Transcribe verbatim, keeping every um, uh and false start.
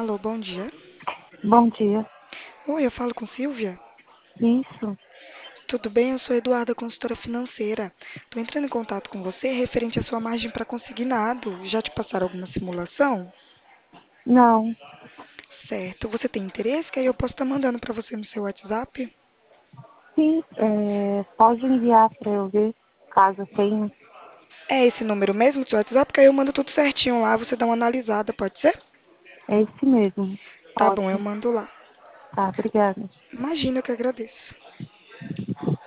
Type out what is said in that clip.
Alô, bom dia. Bom dia. Oi, eu falo com Silvia? Isso, Tudo bem? Eu sou Eduarda, consultora financeira. Estou entrando em contato com você referente à sua margem para consignado. Já te passaram alguma simulação? não, Certo. Você tem interesse? Que aí eu posso estar mandando para você no seu WhatsApp? sim, é, pode enviar para eu ver, caso tenha. É esse número mesmo do seu WhatsApp? Que aí eu mando tudo certinho lá, você dá uma analisada, pode ser? É esse mesmo. Tá bom, eu Ótimo. mando lá. Tá, obrigada. Imagina, eu que agradeço.